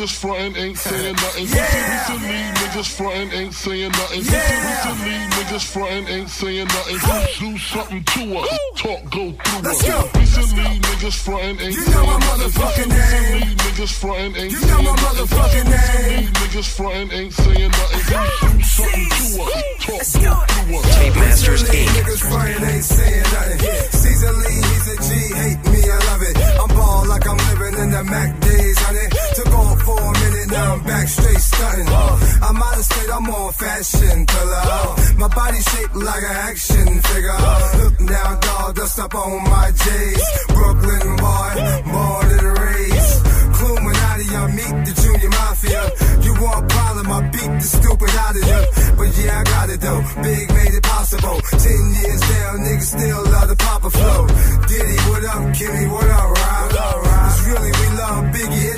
niggas frontin' ain't saying nothing. Recently, niggas frontin' ain't saying nothing. Recently, niggas frontin' ain't saying nothing. Do something to us, talk go through us. Recently, niggas frontin' ain't saying nothing. Recently, niggas frontin' ain't saying nothing. Recently, niggas frontin' ain't saying nothing. Do something to us, talk go through us. Tape Masters Inc. Niggas frontin' ain't saying nothing. Caesar Lee, he's a G, hate me, I love it. I'm ball like I'm living in the Mac days, honey. Took off for a minute, now I'm back straight stunting. I'm out of state, I'm on fashion pillar. My body shaped like an action figure. Look down, dog, dust up on my J's. Brooklyn boy, born and raised. Illuminati, I meet the junior mafia. You want problem, I beat the stupid out of you. But yeah, I got it though, Big made it possible. 10 years